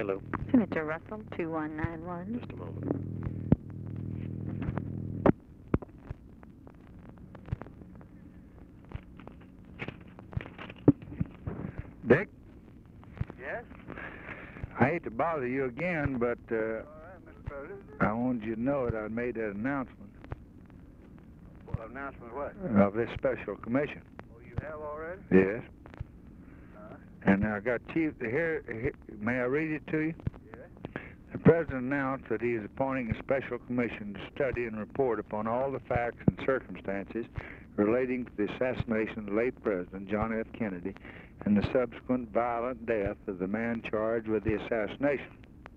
Hello. Senator Russell, 2191. Just a moment. Dick, Yes? I hate to bother you again, but All right, Mr. President. I wanted you to know that I made that announcement Well, announcement what? of this special commission. Oh, you have already? Yes. Uh-huh. And I got Chief here. May I read it to you? Yes. The President announced that he is appointing a special commission to study and report upon all the facts and circumstances relating to the assassination of the late President John F. Kennedy and the subsequent violent death of the man charged with the assassination.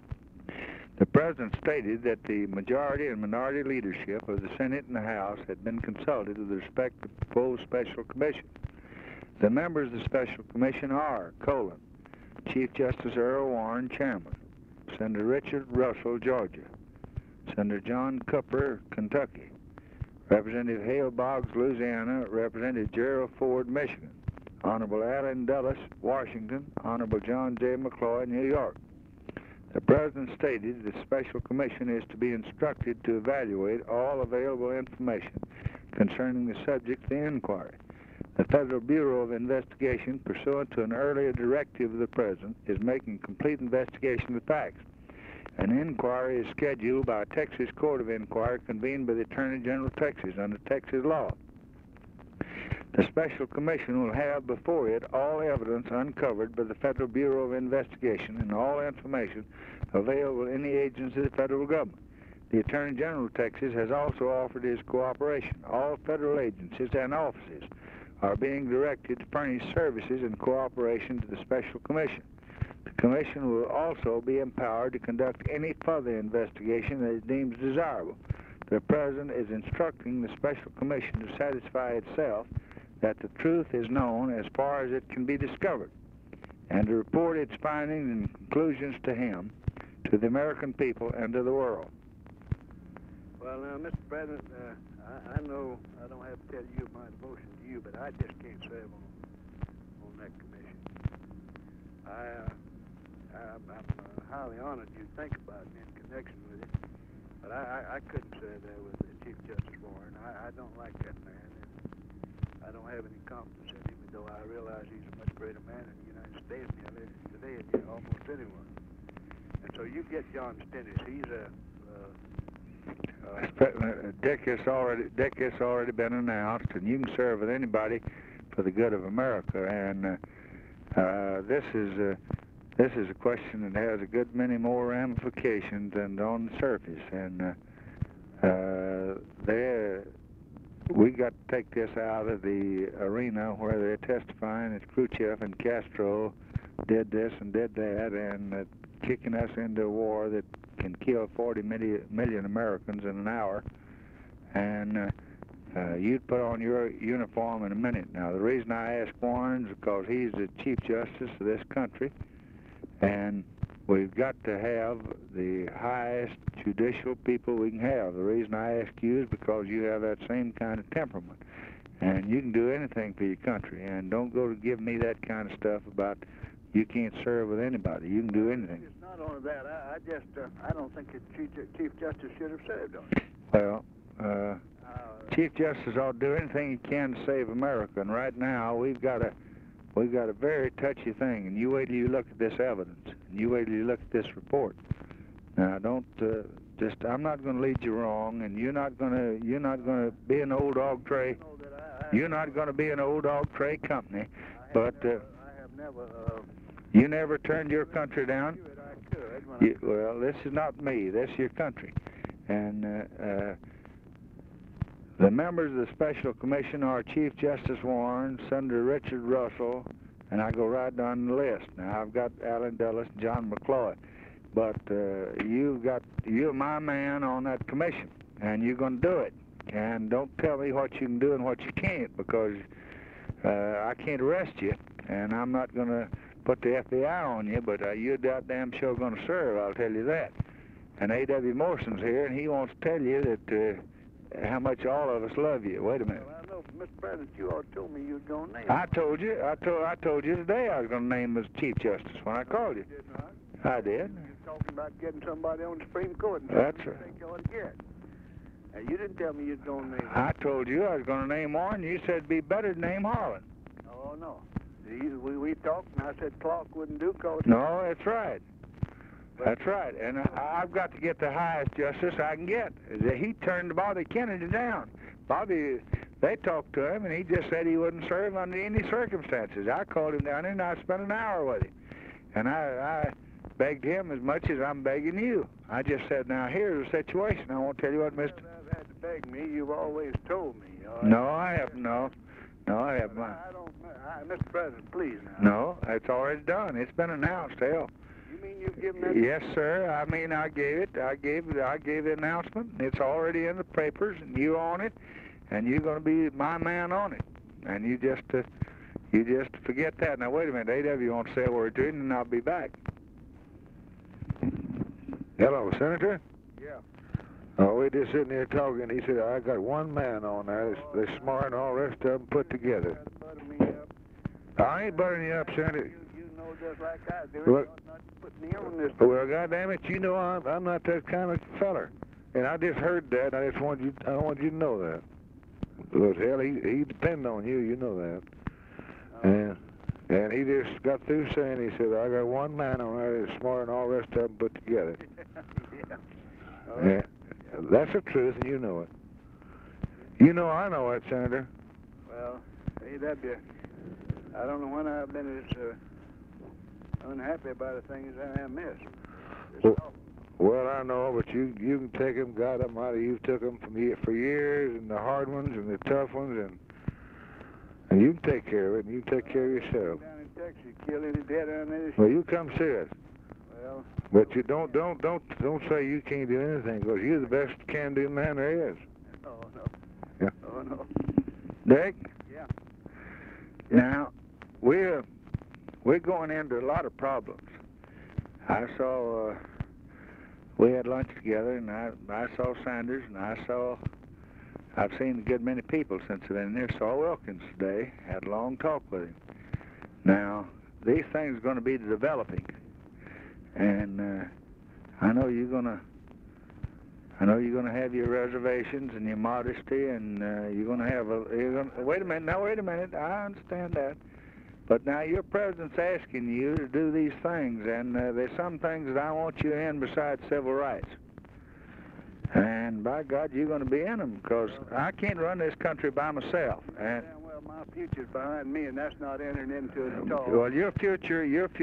The President stated that the majority and minority leadership of the Senate and the House had been consulted with respect to the proposed special commission. The members of the special commission are, Chief Justice Earl Warren, Chairman; Senator Richard Russell, Georgia; Senator John Cooper, Kentucky; Representative Hale Boggs, Louisiana; Representative Gerald Ford, Michigan; Honorable Allen Dulles, Washington; Honorable John J. McCloy, New York. The President stated the special commission is to be instructed to evaluate all available information concerning the subject of the inquiry. The Federal Bureau of Investigation, pursuant to an earlier directive of the President, is making complete investigation of the facts. An inquiry is scheduled by a Texas Court of Inquiry convened by the Attorney General of Texas under Texas law. The Special Commission will have before it all evidence uncovered by the Federal Bureau of Investigation and all information available to any agency of the federal government. The Attorney General of Texas has also offered his cooperation. All federal agencies and offices are being directed to furnish services in cooperation to the Special Commission. The Commission will also be empowered to conduct any further investigation that it deems desirable. The President is instructing the Special Commission to satisfy itself that the truth is known as far as it can be discovered, and to report its findings and conclusions to him, to the American people, and to the world. Well, now, Mr. President, I know I don't have to tell you my devotion to you, but I just can't serve on that commission. I'm highly honored you think about me in connection with it, but I couldn't serve there with Chief Justice Warren. I don't like that man, and I don't have any confidence in him, though I realize he's a much greater man in the United States today than almost anyone. And so you get John Stennis. He's Dick has already been announced, and you can serve with anybody for the good of America. And this is a question that has a good many more ramifications than on the surface. And we got to take this out of the arena where they're testifying that Khrushchev and Castro did this and did that, and kicking us into a war that can kill 40 million Americans in an hour. And you'd put on your uniform in a minute. Now, the reason I ask Warren is because he's the Chief Justice of this country, and we've got to have the highest judicial people we can have. The reason I ask you is because you have that same kind of temperament, and you can do anything for your country. And don't go to give me that kind of stuff about you can't serve with anybody. You can do anything. It's not only that. I don't think the Chief Justice should have served on it. Well, Chief Justice ought to do anything he can to save America. And right now we've got a very touchy thing. And you wait till you look at this evidence. And you wait till you look at this report. Now, don't I'm not going to lead you wrong. And you're not going to be an old dog tray. You're not going to be an old dog tray company. But I have never. You never turned your country down. I could. Well, this is not me. This is your country. And the members of the Special Commission are Chief Justice Warren, Senator Richard Russell, and I go right down the list. Now, I've got Allen Dulles and John McCloy. But you're my man on that commission, and you're going to do it. And don't tell me what you can do and what you can't, because I can't arrest you, and I'm not going to put the FBI on you, but you're goddamn sure going to serve, I'll tell you that. And A.W. Morrison's here, and he wants to tell you that how much all of us love you. Wait a minute. Well, I know, Mr. President, you all told me you were going to name him. I told you today I was going to name him as Chief Justice when I called you. You did not. I did. You're talking about getting somebody on the Supreme Court. And That's something right. you think you ought to get. Now, you didn't tell me you was going to name I told you I was going to name Warren. You said it'd be better to name Harlan. Oh, no. We talked, and I said Clark wouldn't do cause... No, that's right. That's right. And I've got to get the highest justice I can get. He turned Bobby Kennedy down. Bobby, they talked to him, and he just said he wouldn't serve under any circumstances. I called him down there, and I spent an hour with him. And I begged him as much as I'm begging you. I just said, now, here's the situation. I won't tell you what, Mr. I've had to beg me. You've always told me. No, I haven't. No, I haven't. Mr. President, please now. No, it's already done. It's been announced, hell. You mean you've given that? Yes, sir. I mean, I gave it. I gave the announcement. It's already in the papers, and you own it, and you're going to be my man on it. And you just forget that. Now, wait a minute. A.W. wants to say a word to you, and I'll be back. Hello, Senator. Yeah. Oh, we're just sitting here talking. He said, I got one man on there. They're smart and all the rest of them put together. Butter me up. I ain't buttering you up, Senator. You know just like I do. Well- You ought not to put me on this. Well, goddamn it, you know I'm not that kind of feller, and I just heard that. I don't want you to know that. Because hell, he depends on you. You know that. And he just got through saying, he said, I got one man on there that's smart and all the rest of them put together. Yeah. Yeah, that's the truth, and you know it. You know I know it, Senator. Well, A.W., I don't know when I've been as unhappy about the things I have missed. Well, I know, but you can take them, God Almighty, you've took them for years, and the hard ones and the tough ones, and you can take care of it, and you can take care of yourself. Down in Texas, kill any dead on this. Well, you come see us. Well, But you don't say you can't do anything, because you're the best can-do man there is. oh no. Yeah. Oh no. Dick? Yeah. Now, we're going into a lot of problems. I saw, we had lunch together, and I saw Sanders, and I've seen a good many people since I've been there. Saw Wilkins today, had a long talk with him. Now, these things are going to be developing, and I know you're going to have your reservations and your modesty, and wait a minute, I understand that. But now your president's asking you to do these things, and there's some things that I want you in besides civil rights. And by God, you're going to be in them, because I can't run this country by myself. And Well, my future's behind me, and that's not entering into it at all. well, your future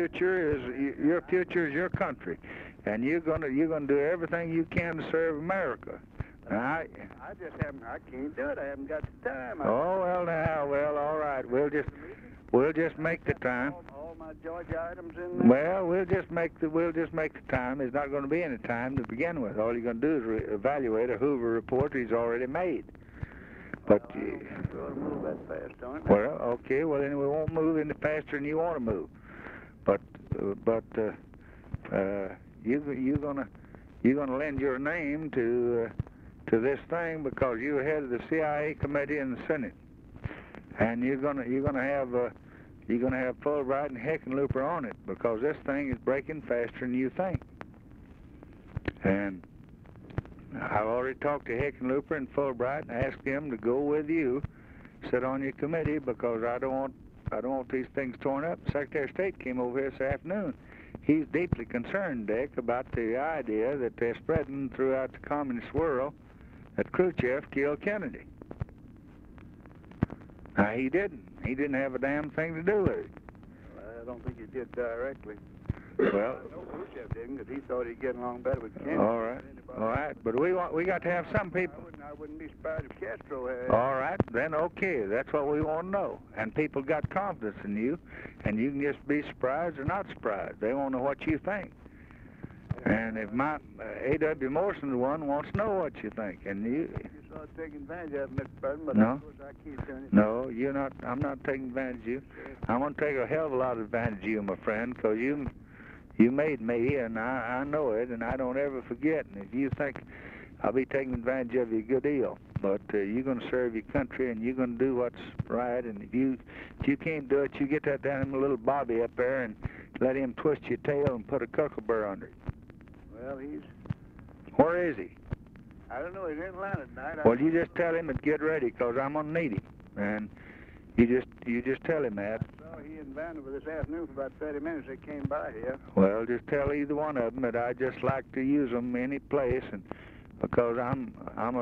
is your country, and you're going to do everything you can to serve America. Now, I can't do it. I haven't got the time. all right. We'll just make the time. All my Georgia items in there. Well, we'll just make the time. There's not going to be any time to begin with. All you're going to do is evaluate a Hoover report he's already made. But I don't think we ought to move that fast, don't well, okay. Well, then we won't move any faster than you want to move. But you're gonna lend your name to this thing because you're head of the CIA committee in the Senate, and you're gonna have Fulbright and Hickenlooper on it because this thing is breaking faster than you think. And I've already talked to Hickenlooper and Fulbright and asked them to go with you, sit on your committee, because I don't want these things torn up. The Secretary of State came over here this afternoon. He's deeply concerned, Dick, about the idea that they're spreading throughout the communist world that Khrushchev killed Kennedy. Now, he didn't. He didn't have a damn thing to do with it. I don't think he did directly. Well, No, Khrushchev didn't, because he thought he'd get along better with Kennedy. all right. All right, but we got to have some people. I wouldn't be surprised if Castro had. All right, then okay, that's what we want to know. And people got confidence in you, and you can just be surprised or not surprised. They want to know what you think. And if my A.W. Morrison's one wants to know what you think, and you sort of taking advantage of it, Mr. President, but No. of course I can't turn it. no, you're not. I'm not taking advantage of you. I'm going to take a hell of a lot of advantage of you, my friend, because you made me, and I know it, and I don't ever forget. And if you think I'll be taking advantage of you a good deal, but you're going to serve your country, and you're going to do what's right. And if you can't do it, you get that damn little Bobby up there, and let him twist your tail and put a cuckleburr under it? Well, Where is he? I don't know, he's in line at night. Well, you just tell him to get ready, because I'm going to need him. And you just tell him that. I saw he and Vanderbilt this afternoon for about 30 minutes. They came by here. Well, just tell either one of them that I just like to use them any place, and because I'm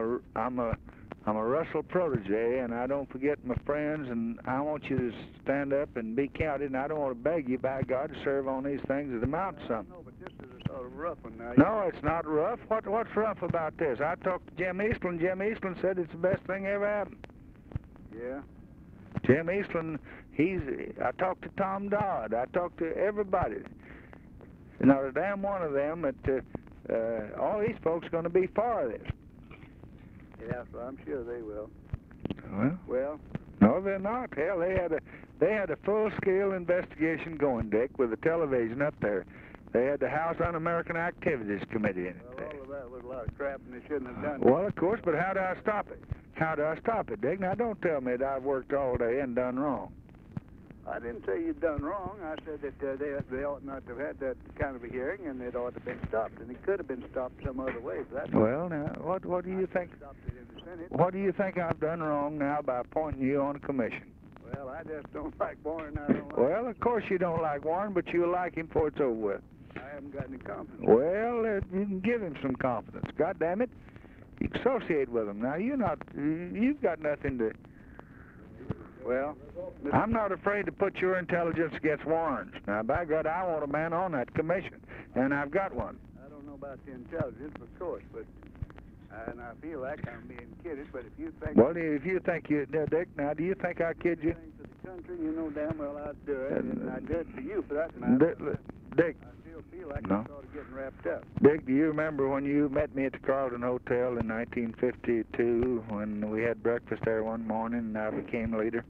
a Russell protege, and I don't forget my friends, and I want you to stand up and be counted, and I don't want to beg you, by God, to serve on these things that amount to something. No, but this is a sort of rough one now. No, it's not rough. What's rough about this? I talked to Jim Eastland. Jim Eastland said it's the best thing ever happened. Yeah? Jim Eastland, I talked to Tom Dodd. I talked to everybody. Not a damn one of them that all these folks are going to be for this. Yeah, so I'm sure they will. Well, no, they're not. Hell, they had a full-scale investigation going, Dick, with the television up there. They had the House Un-American Activities Committee in it. Well, all of that was a lot of crap, and they shouldn't have done it. Well, of course, but how do I stop it? How do I stop it, Dick? Now, don't tell me that I've worked all day and done wrong. I didn't say you'd done wrong. I said that they ought not to have had that kind of a hearing, and it ought to have been stopped, and it could have been stopped some other way. Well, now, what do you think? Stopped it in the Senate. What do you think I've done wrong now by appointing you on a commission? Well, I just don't like Warren. I don't like Well, of course you don't like Warren, but you'll like him before it's over with. I haven't got any confidence. Well, you can give him some confidence. God damn it. You associate with him. Now, you've got nothing to... Well, I'm not afraid to put your intelligence against Warren's. Now, by God, I want a man on that commission, and I've got one. I don't know about the intelligence, of course, but... and I feel like I'm being kidded, but if you think... Well, if you think you... Dick, now, do you think I kid you? For the country, you know damn well I'd do it, and I'd do it for you for that matter. Dick. I still feel like No. I'm sort of getting wrapped up. Dick, do you remember when you met me at the Carlton Hotel in 1952 when we had breakfast there one morning and I became leader?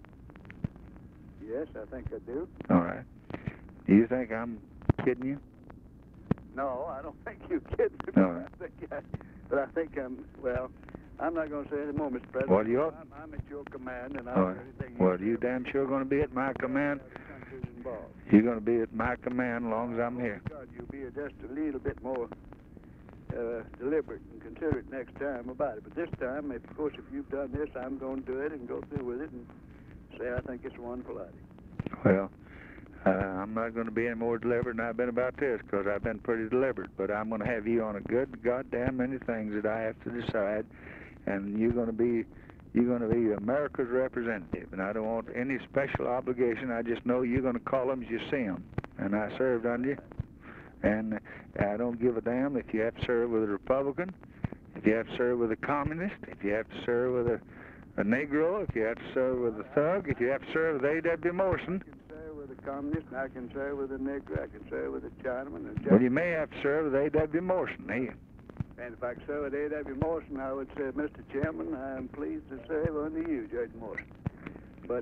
Yes, I think I do. All right. Do you think I'm kidding you? No, I don't think you're kidding me. All right. But I think well, I'm not going to say any more, Mr. President. Well, you're... I'm at your command, and All I'll right. do anything Well, you damn sure going to be at my command? The country's involved. You're going to be at my command as long as I'm here. God, you'll be just a little bit more deliberate and considerate next time about it. But this time, of course, if you've done this, I'm going to do it and go through with it and say I think it's a wonderful idea. Well, I'm not going to be any more deliberate than I've been about this, because I've been pretty deliberate. But I'm going to have you on a good goddamn many things that I have to decide, and you're going to be America's representative. And I don't want any special obligation. I just know you're going to call them as you see them. And I served under you. And I don't give a damn if you have to serve with a Republican, if you have to serve with a communist, if you have to serve with a Negro, if you have to serve with a thug, if you have to serve with A.W. Morrison. I can serve with a communist, and I can serve with a Negro, I can serve with a Chinaman. Well, you may have to serve with A.W. Morrison, eh? And if I could serve with A.W. Morrison, I would say, Mr. Chairman, I am pleased to serve under you, Judge Morrison. But,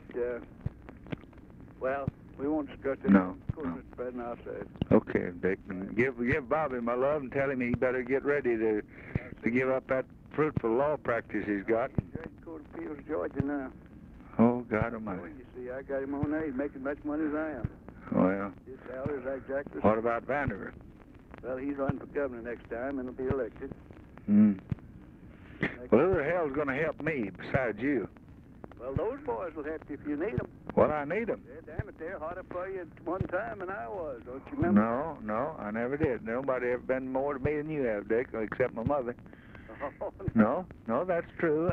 well, we won't discuss it. No. Of course, Mr. President, I'll say it. Okay, Dick. And give Bobby my love and tell him he better get ready to give up that fruitful law practice he's got. Judge Court of Appeals, Georgia now. Oh, God Well, almighty. you see, I got him on there. He's making much money as I am. Well, His salary is exactly... what about Vanderbilt? Well, he's running for governor next time, and he'll be elected. Hmm. Well, who the hell's going to help me besides you? Well, those boys will help you if you need them. Well, I need them. Damn it, they're harder for you at one time than I was. Don't you remember? No, I never did. Nobody ever been more to me than you have, Dick, except my mother. Oh, No, that's true.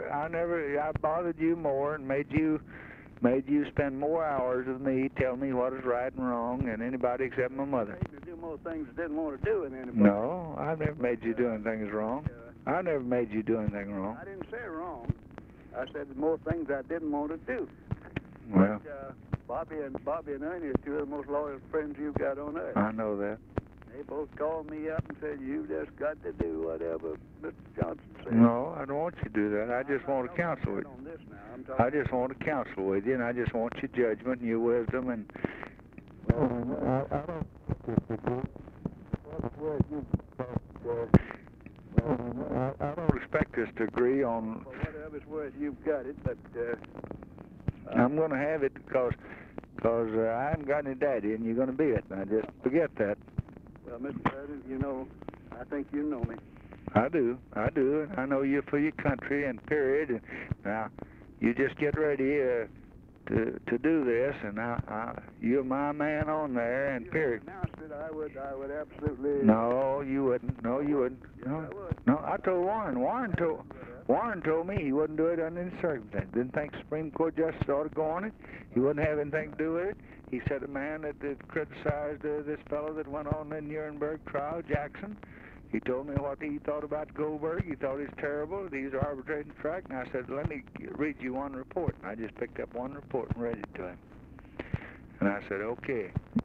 I bothered you more and made you spend more hours with me, tell me what is right and wrong, than anybody except my mother. to do more things I didn't want to do than anybody. No, I never made you do anything wrong. I never made you do anything wrong. I didn't say wrong. I said more things I didn't want to do. Well, Bobby and Ernie are two of the most loyal friends you've got on earth. I know that. They both called me up and said, you just got to do whatever Mr. Johnson said. No, I don't want you to do that. I just want to counsel with you. On this now. I'm talking I just want to counsel with you, and I just want your judgment and your wisdom. And I don't expect us to agree on. for whatever's worth, you've got it, but I'm going to have it because because I haven't got any daddy, and you're going to be it. Now, just forget that. Well, Mr. President, you know, I think you know me. I do, and I know you for your country, and period. And now, you just get ready to do this, and you're my man on there, and period. Announced it, I would absolutely. No, you wouldn't. No, you wouldn't. Yes, I would. No, I told Warren. Warren told me he wouldn't do it under any circumstances. Didn't think Supreme Court justice ought to go on it. He wouldn't have anything to do with it. He said a man that criticized this fellow that went on the Nuremberg trial, Jackson. He told me what he thought about Goldberg. He thought he's terrible. He's arbitrating track. And I said, let me read you one report. And I just picked up one report and read it to him. And I said, okay.